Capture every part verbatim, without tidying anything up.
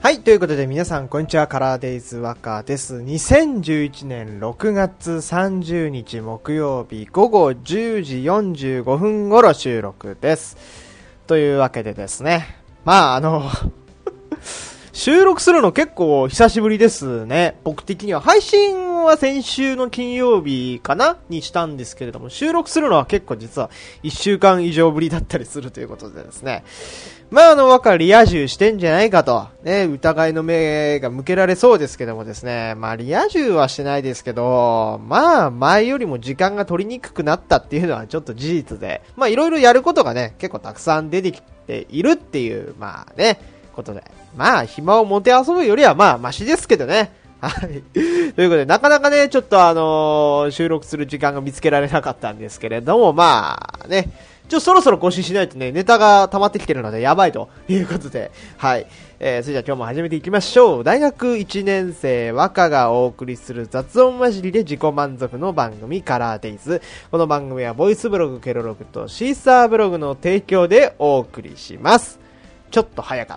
はい、ということで皆さんこんにちは、カラーデイズワカです。にせんじゅういちねんろくがつさんじゅうにち木曜日ごごじゅうじよんじゅうごふん頃収録です。というわけでですね、まああの収録するの結構久しぶりですね。僕的には配信は先週の金曜日かなにしたんですけれども、収録するのは結構実はいっしゅうかん以上ぶりだったりするということでですね、まああのわかリア充してんじゃないかとね、疑いの目が向けられそうですけどもですね、まあリア充はしてないですけど、まあ前よりも時間が取りにくくなったっていうのはちょっと事実で、まあいろいろやることがね結構たくさん出てきているっていうまあねことで、まあ暇を持て遊ぶよりはまあマシですけどね。はい。ということで、なかなかね、ちょっとあのー、収録する時間が見つけられなかったんですけれども、まあね、ちょっとそろそろ更新しないとね、ネタが溜まってきてるのでやばいということで、はい。えー、それじゃあ今日も始めていきましょう。大学いちねん生和歌がお送りする雑音混じりで自己満足の番組カラーデイズ。この番組はボイスブログ、ケロログとシーサーブログの提供でお送りします。ちょっと早かった。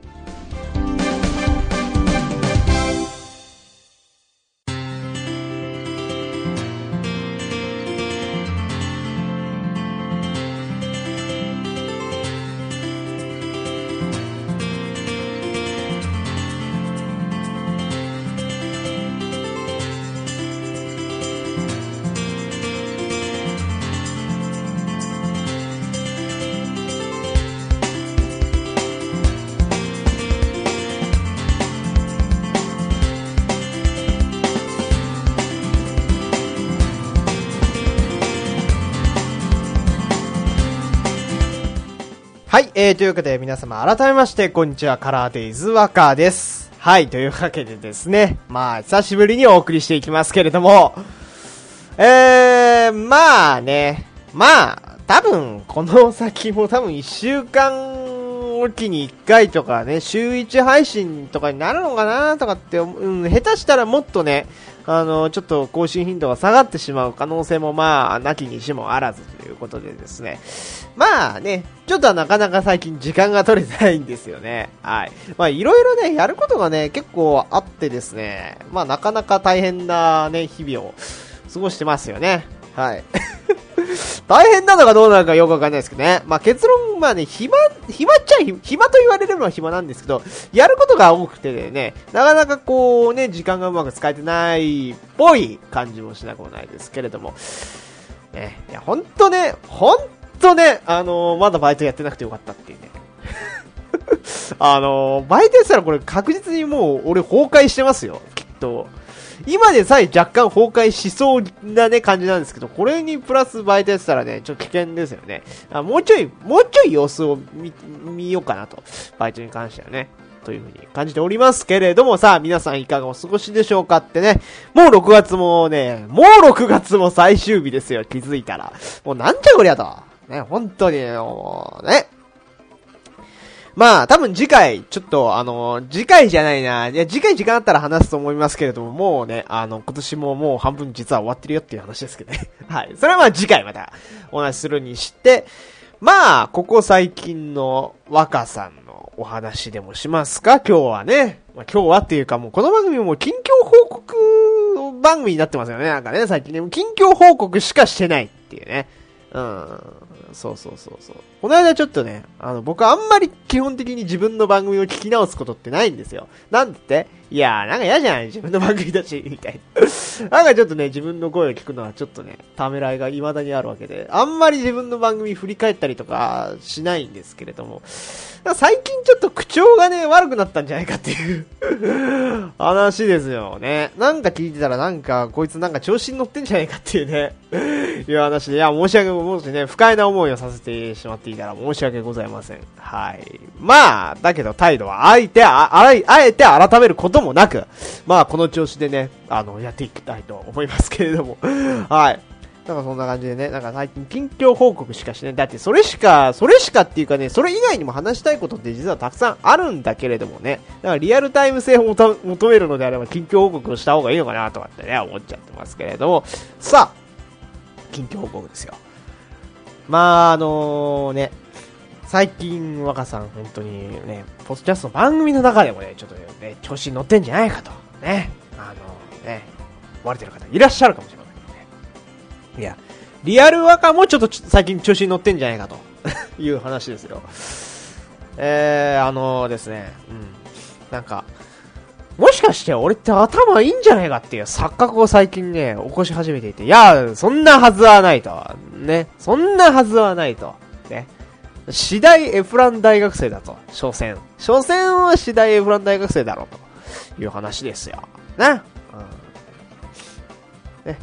はい、えー、というわけで皆様改めましてこんにちは、カラーデイズワカです。はい、というわけでですね、まあ久しぶりにお送りしていきますけれども、えー、まあね、まあ多分この先も多分いっしゅうかんおきにいっかいとかね、週いち配信とかになるのかなとかって、うん、下手したらもっとね、あのちょっと更新頻度が下がってしまう可能性もまあなきにしもあらずということでですね、まあね、ちょっとはなかなか最近時間が取れてないんですよね。はい。まあいろいろね、やることがね、結構あってですね、まあなかなか大変なね、日々を過ごしてますよね。はい。大変なのかどうなのかよくわかんないですけどね。まあ結論、まあね、暇、暇っちゃ暇と言われるのは暇なんですけど、やることが多くてね、なかなかこうね、時間がうまく使えてないっぽい感じもしなくもないですけれども。ね、いや、ほんとね、ほんとね、あのー、まだバイトやってなくてよかったっていうね。あのー、バイトやってたらこれ確実にもう俺崩壊してますよ、きっと。今でさえ若干崩壊しそうなね感じなんですけど、これにプラスバイトやってたらね、ちょっと危険ですよね。あ、もうちょい、もうちょい様子を 見, 見ようかなと。バイトに関してはね。という風に感じておりますけれども、さあ皆さんいかがお過ごしでしょうかってね。もうろくがつもね、もうろくがつも最終日ですよ、気づいたら。もうなんじゃこりゃと。ね、本当に、もうね。まあ、多分次回、ちょっと、あの、次回じゃないな。いや、次回時間あったら話すと思いますけれども、もうね、あの、今年ももう半分実は終わってるよっていう話ですけどね。はい。それはまあ次回またお話しするにして、まあ、ここ最近の若さんのお話でもしますか、今日はね。まあ、今日はっていうかもうこの番組も近況報告番組になってますよね。なんかね、最近ね、近況報告しかしてないっていうね。うん。そうそうそうそう。この間ちょっとね、あの、僕あんまり基本的に自分の番組を聞き直すことってないんですよ。なんでっていやー、なんか嫌じゃない自分の番組だし、みたいな。なんかちょっとね、自分の声を聞くのはちょっとね、ためらいが未だにあるわけで、あんまり自分の番組振り返ったりとかしないんですけれども、最近ちょっと口調がね、悪くなったんじゃないかっていう話ですよね。なんか聞いてたらなんか、こいつなんか調子に乗ってんじゃないかっていうね、いう話で、いや、申し訳もしね、不快な思いをさせてしまっていたら申し訳ございません。はい。まあ、だけど態度はあえて、あ、あえて改めることもなく、まあ、この調子でね、あの、やっていきたいと思いますけれども、はい。なんかそんな感じでね、なんか最近近況報告しかしね、だってそれしか、それしかっていうかね、それ以外にも話したいことって実はたくさんあるんだけれどもね、だからリアルタイム性を求めるのであれば近況報告をした方がいいのかなとかってね、思っちゃってますけれども、さあ、近況報告ですよ。まあ、あのー、ね、 最近若さん本当にね、ポッドキャストの番組の中でもね、ちょっとね、調子に乗ってんじゃないかと、ね、あのね、思われてる方いらっしゃるかもしれませんね。いや、リアル若もちょっと最近調子に乗ってんじゃないかという話ですよ。えー、あのー、ですね、うん。なんか、もしかして俺って頭いいんじゃないかっていう錯覚を最近ね、起こし始めていて、いや、そんなはずはないと。ね。そんなはずはないと。ね。次第エフラン大学生だと。所詮。所詮は次第エフラン大学生だろうという話ですよ。ね。うん。ね。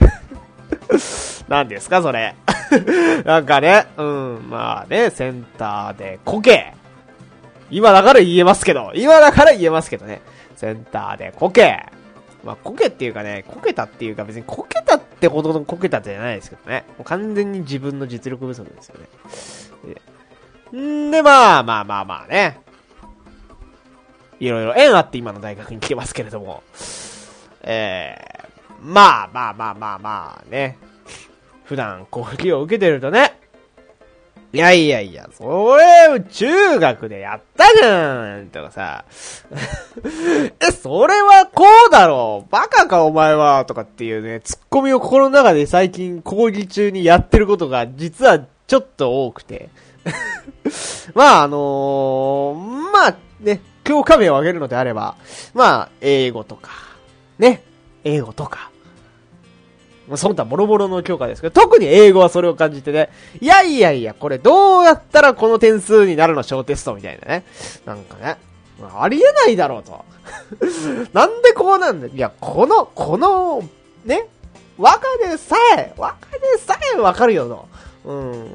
何ですかそれ。なんかね、うん、まあね、センターでこけ。今だから言えますけど、今だから言えますけどね。センターでこけ。まあ、こけっていうかね、こけたっていうか別にこけたってほどのこけたじゃないですけどね。もう完全に自分の実力不足ですよね。んで、まあまあまあまあね。いろいろ縁あって今の大学に来てますけれども。えー、まあまあまあまあまあね。普段講義を受けてるとね。いやいやいや、それ、中学でやったじゃんとかさ。え、それはこうだろうバカかお前はとかっていうね、ツッコミを心の中で最近講義中にやってることが実はちょっと多くて。まああのー、まあね、教科名を挙げるのであれば、まあ、英語とか、ね、英語とか、その他ボロボロの教科ですけど、特に英語はそれを感じてね、いやいやいや、これどうやったらこの点数になるの小テストみたいなね。なんかね、ありえないだろうと。なんでこうなんだいや、この、この、ね、和歌でさえ、和歌でさえわかるよと。うん、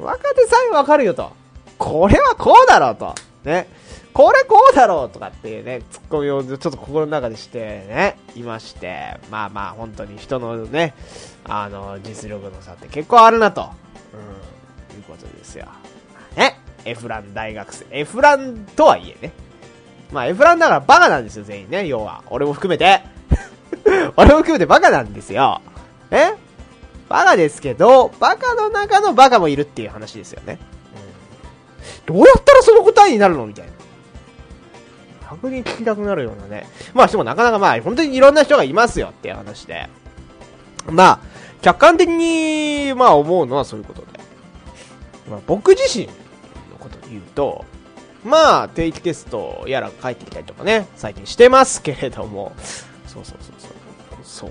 和歌でさえわかるよと。これはこうだろうと。ね。これこうだろうとかっていうね、ツッコミをちょっと心の中でしてね、いまして、まあまあ本当に人のね、あの、実力の差って結構あるなと、うん、いうことですよ。ね。エフラン大学生。エフランとはいえね。まあエフランだからバカなんですよ、全員ね、要は。俺も含めて。俺も含めてバカなんですよ。ね。バカですけど、バカの中のバカもいるっていう話ですよね。うん、どうやったらその答えになるのみたいな。逆に聞きたくなるようなね。まあしてもなかなかまあ本当にいろんな人がいますよっていう話で。まあ、客観的にまあ思うのはそういうことで。まあ僕自身のことで言うと、まあ定期テストやら帰ってきたりとかね、最近してますけれども。そうそうそうそう。そう。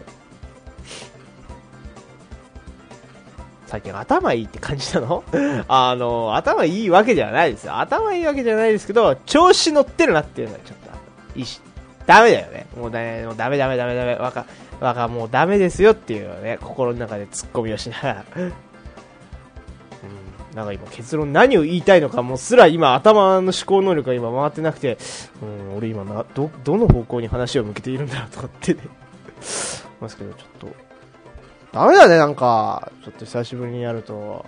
最近頭いいって感じなのあの、頭いいわけじゃないですよ。頭いいわけじゃないですけど、調子乗ってるなっていうのはちょっと、いいし、ダメだよね。もうだね、もうダメダメダメダメ、わか、わか、もうダメですよっていうのね、心の中で突っ込みをしながら。うん、なんか今結論何を言いたいのかもすら今頭の思考能力が今回ってなくて、うん、俺今な、ど、どの方向に話を向けているんだろうとかってね。ますけど、ちょっと、ダメだね、なんか。ちょっと久しぶりにやると。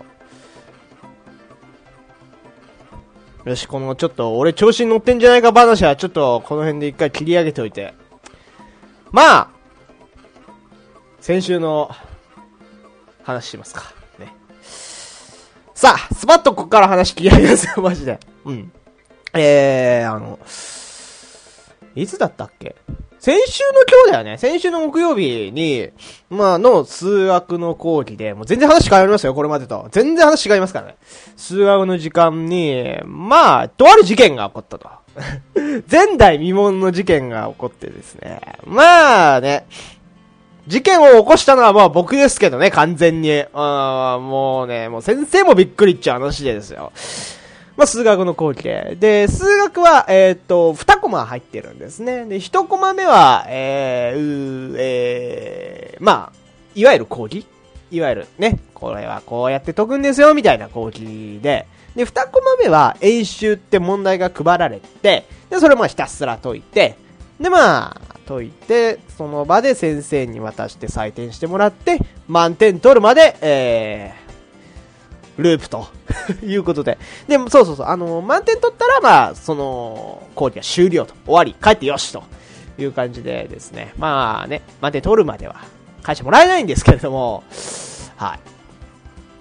よし、このちょっと、俺調子に乗ってんじゃないか話は、ちょっと、この辺で一回切り上げておいて。まあ、先週の話しますか。ね。さあ、スパッとこっから話切り上げますよ、マジで。うん。えー、あの、いつだったっけ先週の今日だよね。先週の木曜日に、まあ、の数学の講義で、もう全然話変わりますよ、これまでと。全然話違いますからね。数学の時間に、まあ、とある事件が起こったと。前代未聞の事件が起こってですね。まあね、事件を起こしたのはまあ僕ですけどね、完全に。あもうね、もう先生もびっくりっちゃう話でですよ。まあ、数学の講義で。で、数学は、えー、っと、にコマ入ってるんですね。で、いちコマ目は、えー、うえー、まあ、いわゆる講義いわゆるね、これはこうやって解くんですよ、みたいな講義で。で、にコマ目は、演習って問題が配られて、で、それもひたすら解いて、で、まあ、解いて、その場で先生に渡して採点してもらって、満点取るまで、えー、ループということで。でも、そうそうそう、あのー、満点取ったら、まあ、その、講義は終了と。終わり。帰ってよしという感じでですね。まあね、満点取るまでは返してもらえないんですけれども、はい。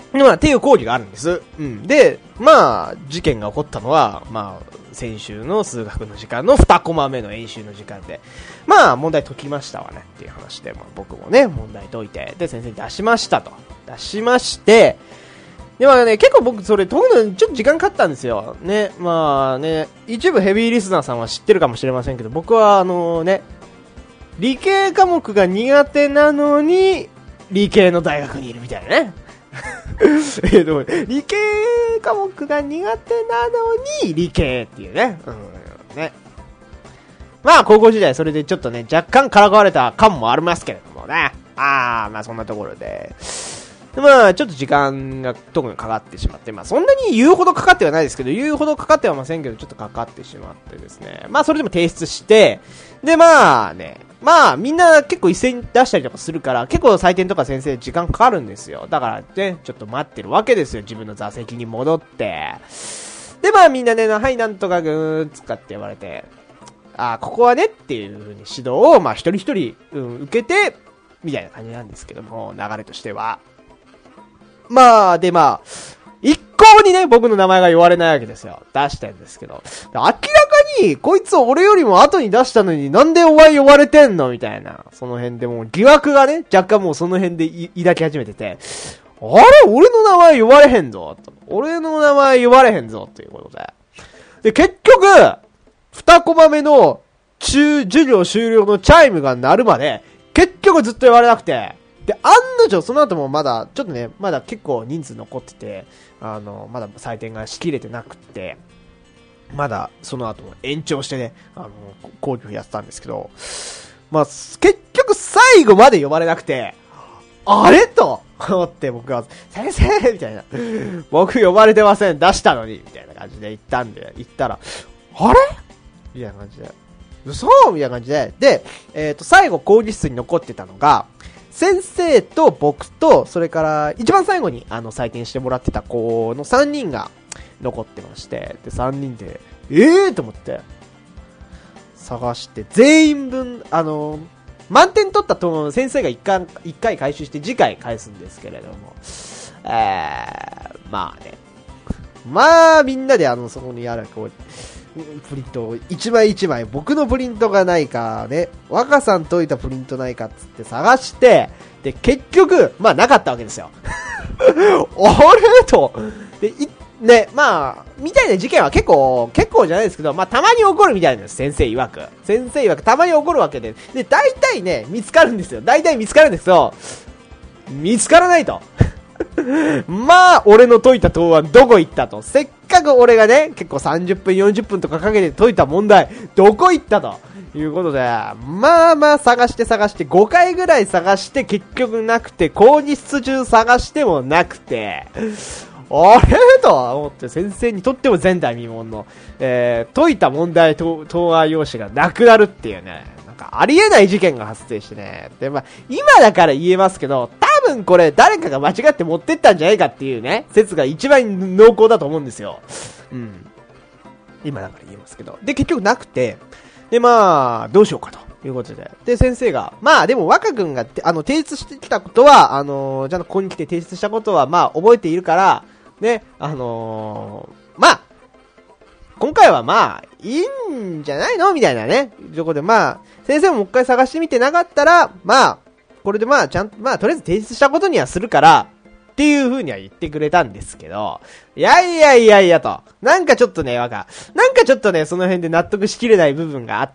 まあ、っていう講義があるんです。うん。で、まあ、事件が起こったのは、まあ、先週の数学の時間のにコマ目の演習の時間で、まあ、問題解きましたわねっていう話で、まあ、僕もね、問題解いて、で、先生に出しましたと。出しまして、でもね、結構僕それ解くのにちょっと時間かかったんですよ。ね、まあね、一部ヘビーリスナーさんは知ってるかもしれませんけど、僕はあのね、理系科目が苦手なのに、理系の大学にいるみたいなね。えっと、理系科目が苦手なのに理系っていうね。うん、ね。まあ、高校時代それでちょっとね、若干からかわれた感もありますけれどもね。あー、まあそんなところで。でまあ、ちょっと時間が特にかかってしまって、まあそんなに言うほどかかってはないですけど、言うほどかかってはませんけど、ちょっとかかってしまってですね。まあそれでも提出して、でまあね、まあみんな結構一斉に出したりとかするから、結構採点とか先生時間かかるんですよ。だからね、ちょっと待ってるわけですよ。自分の座席に戻って。でまあみんなね、はいなんとかぐーんつかって言われて、あここはねっていう風に指導を、まあ一人一人、うん、受けて、みたいな感じなんですけども、流れとしては。まあ、でまあ、一向にね、僕の名前が言われないわけですよ。出したんですけど。明らかに、こいつ俺よりも後に出したのになんでお前呼ばれてんのみたいな。その辺でもう疑惑がね、若干もうその辺で抱き始めてて、あれ俺の名前呼ばれへんぞと。俺の名前呼ばれへんぞということで。で、結局、二コマ目の中、授業終了のチャイムが鳴るまで、結局ずっと言われなくて、で、案の定、その後もまだ、ちょっとね、まだ結構人数残ってて、あの、まだ採点がしきれてなくって、まだ、その後も延長してね、あの、講義をやってたんですけど、まあ、結局最後まで呼ばれなくて、あれと思って僕は、先生みたいな。僕呼ばれてません、出したのにみたいな感じで言ったんで、言ったら、あれみたいな感じで、嘘みたいな感じで、で、えっと、最後講義室に残ってたのが、先生と僕と、それから一番最後にあの採点してもらってた子のさんにんが残ってまして、でさんにんでえーと思って探して全員分あの満点取ったと先生がいっかいいっかい回収して次回返すんですけれども、えー、まあね、まあみんなであのそこにあるこうプリントを一枚一枚僕のプリントがないかね、若さん解いたプリントないかっつって探して、で結局まあなかったわけですよ。あれとでいね、まあみたいな事件は結構結構じゃないですけど、まあたまに起こるみたいなんです。先生曰く先生曰くたまに起こるわけで、で大体ね見つかるんですよ。大体見つかるんですけど、見つからないと。まあ俺の解いた答案どこ行ったと。せっかく俺がね結構さんじゅっぷんよんじゅっぷんとかかけて解いた問題どこ行ったということで、まあまあ探して探してごかいぐらい探して結局なくて、講義室中探してもなくて、あれと思って先生にとっても前代未聞の、えー、解いた問題答案用紙がなくなるっていうね、なんかありえない事件が発生してね。でまあ今だから言えますけど、多分これ誰かが間違って持ってったんじゃないかっていうね説が一番濃厚だと思うんですよ。うん今だから言えますけど、で結局なくて、でまあどうしようかということで、で先生がまあでも若君があの提出してきたことはあのー、ちゃんとここに来て提出したことはまあ覚えているからね、あのー、まあ今回はまあいいんじゃないのみたいなねとこで、まあ先生ももう一回探してみてなかったらまあこれでまあちゃんとまあとりあえず提出したことにはするからっていう風には言ってくれたんですけど、いやいやいやいやと、なんかちょっとね、わか、なんかちょっとね、その辺で納得しきれない部分があって、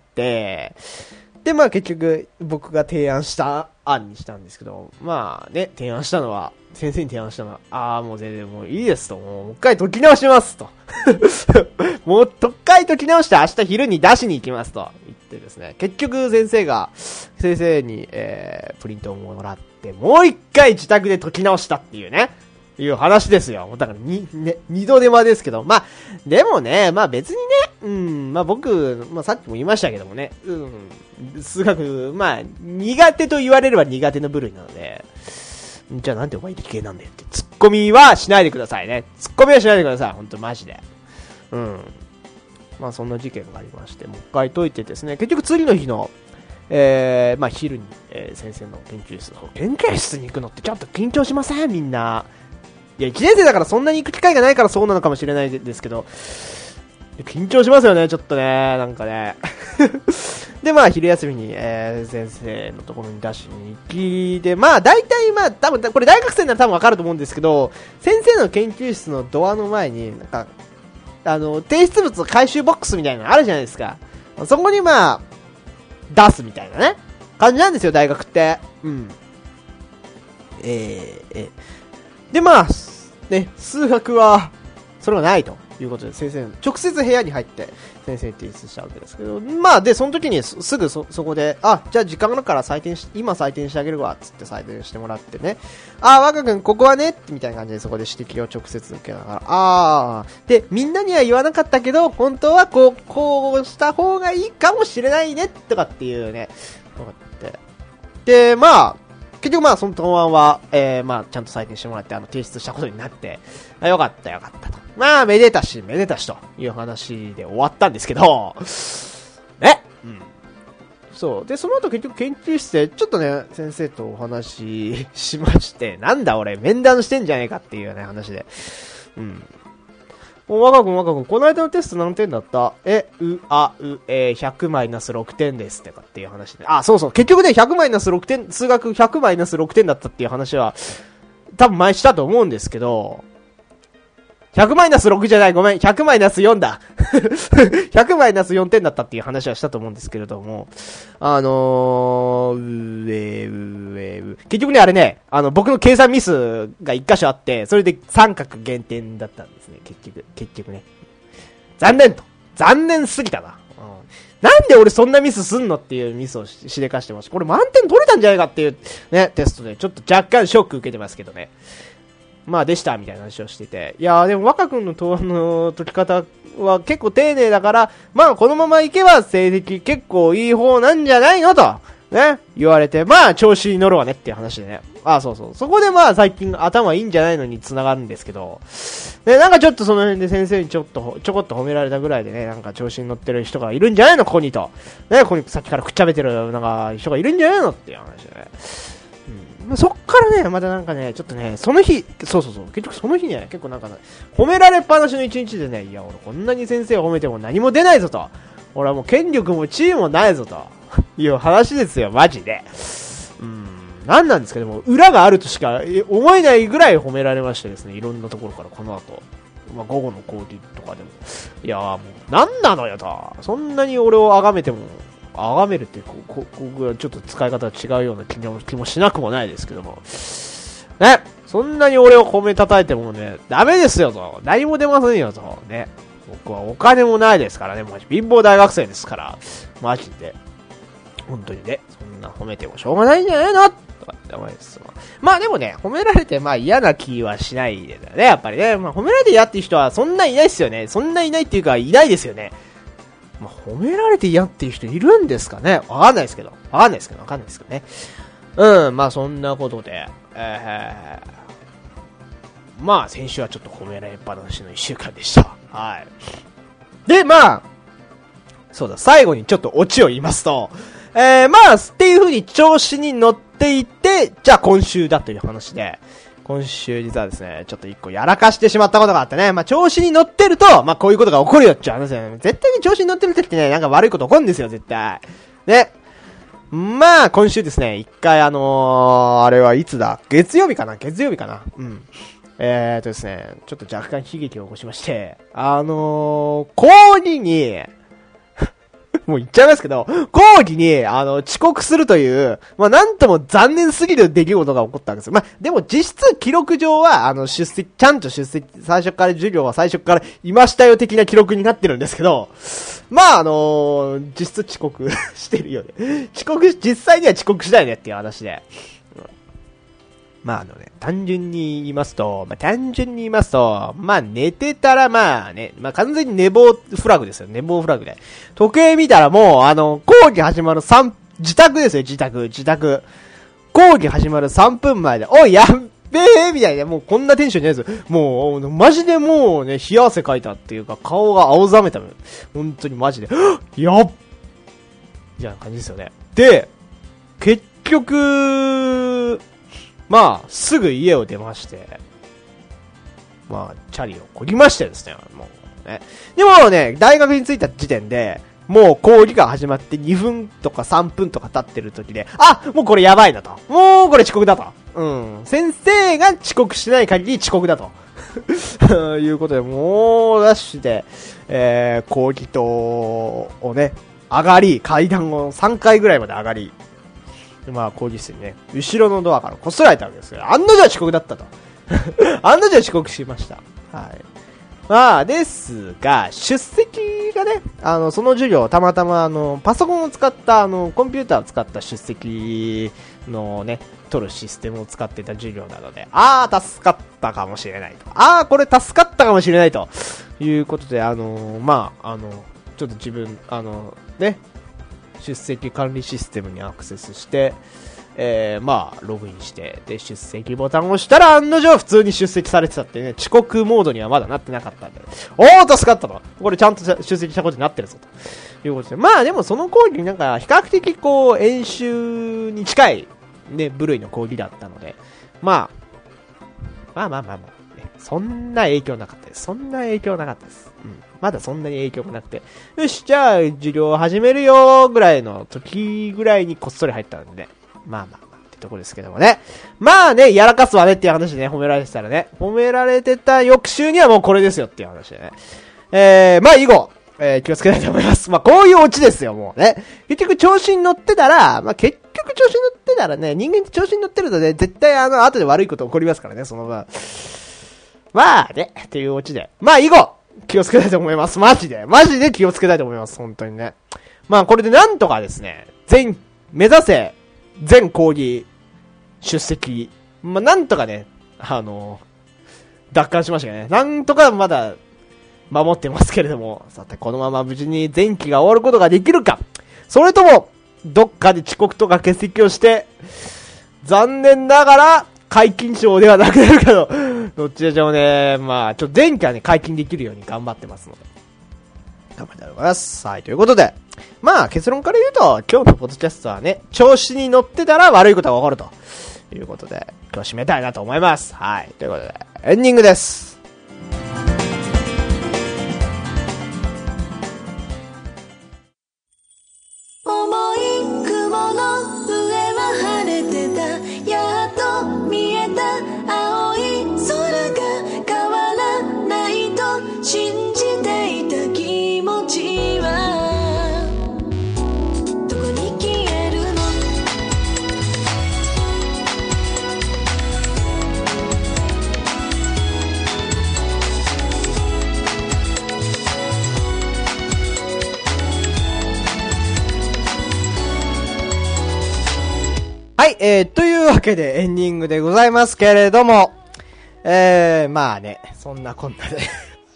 でまあ結局僕が提案した案にしたんですけど、まあね、提案したのは、先生に提案したのは、ああもう全然もういいですと、もう一回解き直しますと。もう一回解き直して明日昼に出しに行きますと言ってですね、結局先生が、先生に、えー、プリントをもらって、もう一回自宅で解き直したっていうね、いう話ですよ。だからに、ね、二度手間ですけど、まあ、でもね、まあ別にね、うん、まあ僕、まあさっきも言いましたけどもね、うん、数学、まあ苦手と言われれば苦手の部類なので、じゃあなんでお前理系なんだよってツッコミはしないでくださいね。ツッコミはしないでください。ほんとマジで。うん。まあそんな事件がありまして、もう一回解いてですね、結局次の日の、えー、まあ昼に、えー、先生の研究室、研究室に行くのってちょっと緊張しませんみんな。 いや、いちねん生だからそんなに行く機会がないからそうなのかもしれないですけど、緊張しますよね、ちょっとね、なんかね。で、まあ、昼休みに、えー、先生のところに出しに行き、で、まあ、大体、まあ、多分、これ大学生なら多分わかると思うんですけど、先生の研究室のドアの前に、なんか、あの、提出物回収ボックスみたいなのあるじゃないですか。そこにまあ、出すみたいなね、感じなんですよ、大学って。うん。えー、えー、で、まあ、ね、数学は、それはないということで、先生、直接部屋に入って、先生に提出したわけですけど、まあ、で、その時にす、すぐそ、そこで、あ、じゃあ時間あるから採点し、今採点してあげるわ、つって採点してもらってね、あ、若君、ここはね、みたいな感じでそこで指摘を直接受けながら、あー、で、みんなには言わなかったけど、本当はこう、こうした方がいいかもしれないね、とかっていうね、とかって。で、まあ、結局まあその答案は、えー、まあちゃんと採点してもらってあの提出したことになって、あ、よかったよかったと。まあめでたしめでたしという話で終わったんですけど、えうん。そう。で、その後結局研究室でちょっとね、先生とお話ししまして、なんだ俺面談してんじゃねえかっていうね話で。うん。もう若くん若くん、この間のテスト何点だった？え、う、あ、う、えー、ひゃくマイナスろくてんですってかっていう話で。あ、そうそう。結局ね、ひゃくマイナスろくてん、数学ひゃくマイナスろくてんだったっていう話は、多分前したと思うんですけど、ひゃくマイナスろくじゃない、ごめん、ひゃくマイナスよんだ。ひゃくマイナスよんてんだったっていう話はしたと思うんですけれども、あのー、うえうえう。結局ね、あれね、あの、僕の計算ミスが一箇所あって、それで三角減点だったんですね、結局、結局ね。残念と。残念すぎたな。うん、なんで俺そんなミスすんのっていうミスを し, しでかしてます。これ満点取れたんじゃないかっていうね、テストでちょっと若干ショック受けてますけどね。まあでしたみたいな話をしてて、いやーでも若くんの答案の解き方は結構丁寧だから、まあこのままいけば成績結構いい方なんじゃないのとね言われて、まあ調子に乗るわねっていう話でね、ああそうそう、そこでまあ最近頭いいんじゃないのに繋がるんですけど、ね、なんかちょっとその辺で先生にちょっとちょこっと褒められたぐらいでね、なんか調子に乗ってる人がいるんじゃないのここにと、ね、ここにさっきからくっちゃべてるなんか人がいるんじゃないのっていう話でね。そっからね、またなんかね、ちょっとね、その日、そうそうそう、結局その日ね、結構なんかね、褒められっぱなしの一日でね、いや、俺こんなに先生を褒めても何も出ないぞと。俺はもう権力も地位もないぞと。いう話ですよ、マジで。うん、なんなんですかね、もう裏があるとしか思えないぐらい褒められましてですね、いろんなところからこの後。まあ、午後の講義とかでも。いやーもう、なんなのよと。そんなに俺を崇めても、崇めるってこここはちょっと使い方が違うような気も気もしなくもないですけどもね、そんなに俺を褒め叩いてもねダメですよと、何も出ませんよとね、僕はお金もないですからね、マジ貧乏大学生ですからマジで本当にね、そんな褒めてもしょうがないんじゃないのとかって思います。まあでもね、褒められてまあ嫌な気はしないですよね、やっぱりね。まあ褒められて嫌っていう人はそんないないですよね。そんないないっていうかいないですよね。まあ、褒められて嫌っていう人いるんですかね、わかんないですけど。わかんないですけど、わかんないですけどね。うん、まあそんなことで、えー、まあ先週はちょっと褒められっぱなしの一週間でした。はい。で、まあ、そうだ、最後にちょっとオチを言いますと、えー、まあ、っていう風に調子に乗っていって、じゃあ今週だという話で、今週実はですね、ちょっと一個やらかしてしまったことがあってね、まあ調子に乗ってると、まあこういうことが起こるよって話だよね。絶対に調子に乗ってる時ってね、なんか悪いこと起こるんですよ、絶対。ね。まあ今週ですね、一回あのー、あれはいつだ月曜日かな月曜日かなうん。えーとですね、ちょっと若干悲劇を起こしまして、あのー、講義に、もう言っちゃいますけど、講義に、あの、遅刻するという、まあ、なんとも残念すぎる出来事が起こったわけですよ。まあ、でも実質記録上は、あの、出席、ちゃんと出席、最初から授業は最初からいましたよ的な記録になってるんですけど、まあ、あのー、実質遅刻してるよね。遅刻、実際には遅刻しないねっていう話で。まああのね、単純に言いますと、まあ単純に言いますと、まあ寝てたらまあね、まあ完全に寝坊フラグですよ、寝坊フラグで。時計見たらもう、あの、講義始まる3、自宅ですよ、自宅、自宅。講義始まるさんぷんまえで、おい、やっべえみたいな、もうこんなテンションじゃないですよ。もう、マジでもうね、冷や汗かいたっていうか、顔が青ざめたの。本当にマジで、やっみたいな感じですよね。で、結局、まあ、すぐ家を出まして。 まあ、チャリを漕ぎましてですね、もうね。でもね、大学に着いた時点で、もう講義が始まってにふんとかさんぷんとか経ってる時で、あ、もうこれやばいなと。もうこれ遅刻だと。うん。先生が遅刻しない限り遅刻だと。いうことで、もうダッシュで、えー、講義棟をね、上がり、階段をさんかいぐらいまで上がり、でまあ、講義室にね、後ろのドアからこすられたわけですけど、案の定遅刻だったと。案の定遅刻しました。はい。まあ、ですが、出席がね、あの、その授業、たまたま、あの、パソコンを使った、あの、コンピューターを使った出席のね、取るシステムを使ってた授業なので、ああ、助かったかもしれないと。ああ、これ助かったかもしれないと。いうことで、あの、まあ、あの、ちょっと自分、あの、ね、出席管理システムにアクセスして、えー、まあ、ログインして、で、出席ボタンを押したら、案の定普通に出席されてたってね、遅刻モードにはまだなってなかったんで、おー、助かったと。これちゃんと出席したことになってるぞ、ということで。まあ、でもその講義なんか、比較的こう、演習に近い、ね、部類の講義だったので、まあ、まあまあまあまあ、ね、そんな影響なかったです。そんな影響なかったです。うん。まだそんなに影響もなくて、よし、じゃあ、授業を始めるよ、ぐらいの時ぐらいにこっそり入ったんで、まあまあまあってとこですけどもね。まあね、やらかすわねっていう話でね、褒められてたらね、褒められてた翌週にはもうこれですよっていう話でね。えー、まあ以後、えー、気をつけたいと思います。まあこういうオチですよ、もうね。結局調子に乗ってたら、まあ結局調子に乗ってたらね、人間って調子に乗ってるとね、絶対あの、後で悪いこと起こりますからね、そのまあ。まあね、っていうオチで。まあ以後、気をつけたいと思います。マジで。マジで気をつけたいと思います。本当にね。まあこれでなんとかですね、全、目指せ、全講義出席。まあ、なんとかね、あのー、奪還しましたね。なんとかまだ守ってますけれども、さてこのまま無事に前期が終わることができるか、それとも、どっかで遅刻とか欠席をして、残念ながら解禁賞ではなくなるけど、どっちでしょうね。まあ、ちょっと前期はね、解禁できるように頑張ってますので。頑張りたいと思います。はい、ということで。まあ、結論から言うと、今日のポッドキャストはね、調子に乗ってたら悪いことが起こるということで、今日締めたいなと思います。はい、ということで、エンディングです。 重い雲の上は晴れてた、やっと見えた青い空が変わらないと信じていた気持ちははい、えー、というわけでエンディングでございますけれども、えー、まあね、そんなこんなで。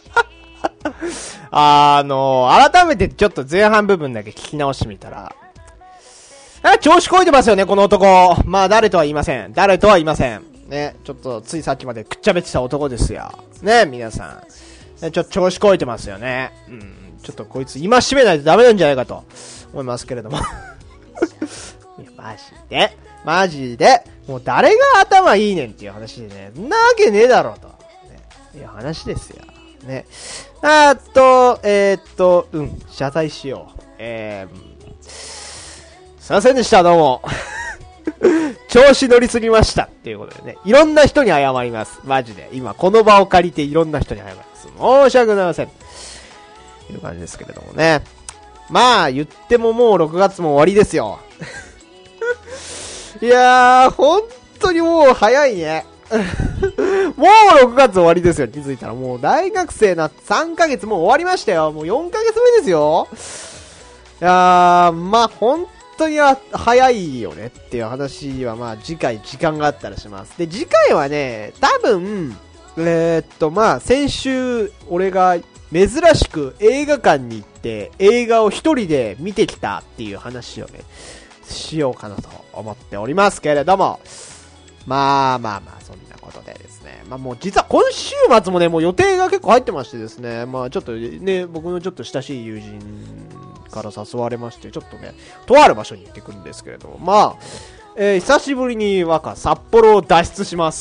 あのー、改めてちょっと前半部分だけ聞き直してみたら、あ、調子こいてますよね、この男。まあ、誰とは言いません。誰とは言いません。ね、ちょっと、ついさっきまでくっちゃべってた男ですよ。ね、皆さん。ね、ちょっと調子こいてますよね。うん、ちょっとこいつ今締めないとダメなんじゃないかと思いますけれども。いや、マジで。マジで。もう誰が頭いいねんっていう話でね、んなわけねえだろうと。ね、いう話ですよ。ね。あーっと、えー、っと、うん、謝罪しよう。えー、すいませんでした、どうも。調子乗りすぎましたっていうことでね、いろんな人に謝ります。マジで。今、この場を借りていろんな人に謝ります。申し訳ございません。という感じですけれどもね。まあ、言ってももうろくがつも終わりですよ。いやー、本当にもう早いね。もうろくがつ終わりですよ、気づいたら。もう大学生なさんかげつもう終わりましたよ。もうよんかげつめですよ。いやー、まあ本当に早いよねっていう話はまあ次回時間があったらします。で、次回はね、多分、えー、っとまあ先週俺が珍しく映画館に行って映画を一人で見てきたっていう話をね、しようかなと思っておりますけれども、まあまあまあそんなことでですね、まあもう実は今週末もね、もう予定が結構入ってましてですね、まあちょっとね、僕のちょっと親しい友人から誘われまして、ちょっとね、とある場所に行ってくるんですけれども、まあ、えー、久しぶりに若札幌を脱出します。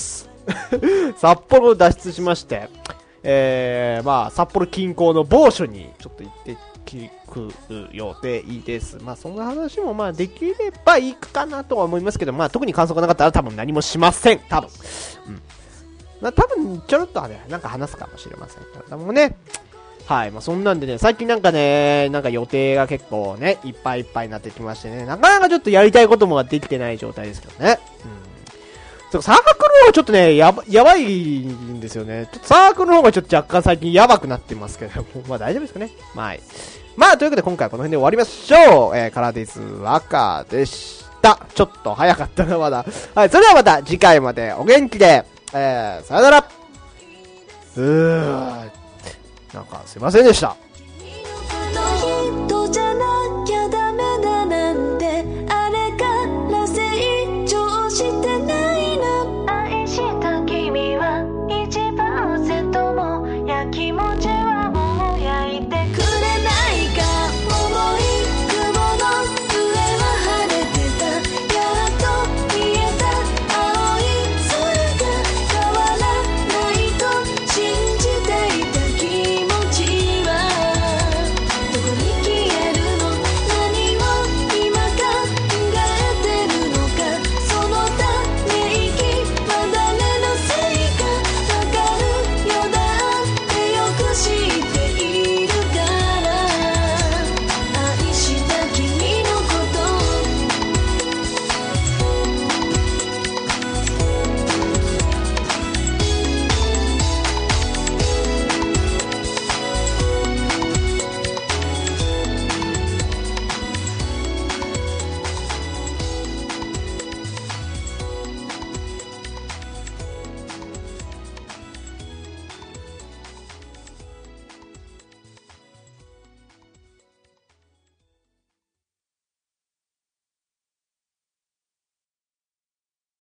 札幌を脱出しまして、えー、まあ、札幌近郊の某所にちょっと行ってきく予定です。まあ、そんな話もまあ、できればいいかなとは思いますけど、まあ、特に感想がなかったら多分何もしません。多分。うん。まあ、多分、ちょろっとはね、なんか話すかもしれませんけれどもね。はい。まあ、そんなんでね、最近なんかね、なんか予定が結構ね、いっぱいいっぱいになってきましてね、なかなかちょっとやりたいこともできてない状態ですけどね。うん。サークルはちょっとね、やば、やばいんですよね。ちょっとサークルの方がちょっと若干最近やばくなってますけども、まあ大丈夫ですかね。まあ、はい。まあ、というわけで今回はこの辺で終わりましょう。えー、カラーデイズ赤でした。ちょっと早かったな、まだ。はい。それではまた次回までお元気で、えー、さよなら。うーん。なんかすいませんでした。